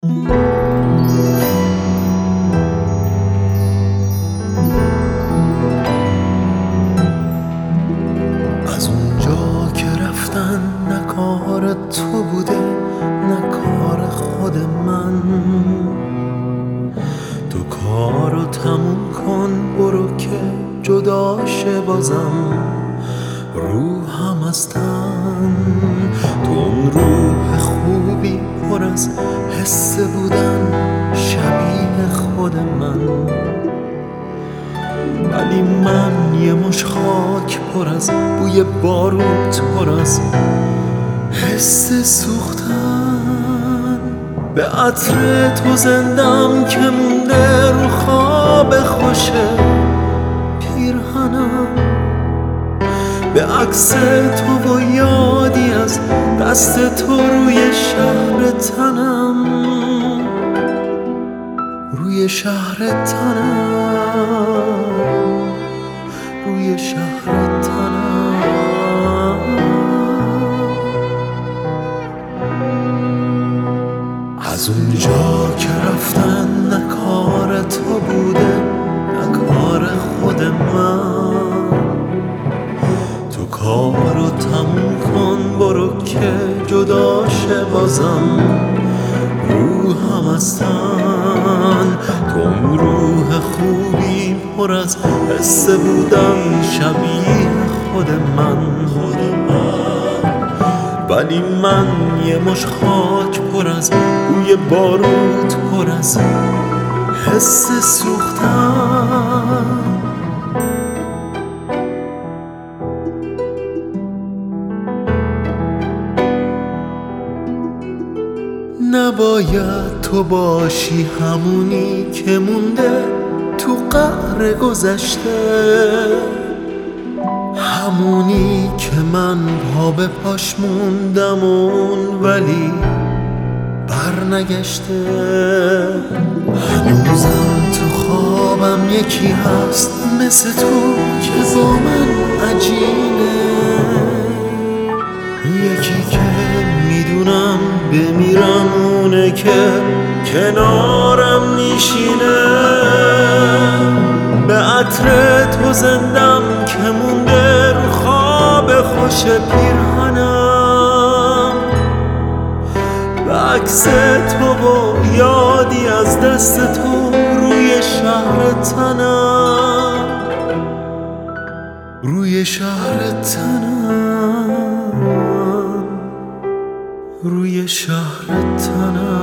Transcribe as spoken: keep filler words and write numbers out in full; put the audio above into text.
از اونجا که رفتن نه کار تو بوده نه کار خود من، تو کارو تموم کن برو که جدا شه بازم روحم از تن. تو اون روح خوبی پر از حس بودن شبیه خود من، ولی من یه مش خاک پر از بوی باروت پر از حس سوختن. به عطر تو زندم که مونده رو خواب خوش پیرهنم، به عکس تو و یادی از دست تو روی شهر تنم، روی شهر تنم، روی شهر تنم. از اونجا که رفتن نه کار تو بوده نه کار خود من، تو کارو تموم کن برو که جدا شه بازم روحم از تن. تو اون روح خوبی پر از حس بودن شبیه خود من، خود من، ولی من یه مش خاک پر از بوی باروت پر از حس سوختن. نباید تو باشی همونی که مونده تو قعر گذشته، همونی که من پا به پاش موندم اون ولی بر نگشته. هنوزم تو خوابم یکی هست مثل تو که با من عجینه، یکی که میدونم بمیرم اونه که کنارم میشینه. به عطر تو زندم که مونده رو خواب خوش پیرهنم، به عکس تو و یادی از دست تو روی شهر تنم، روی شهر تنم، روی شهر تنم.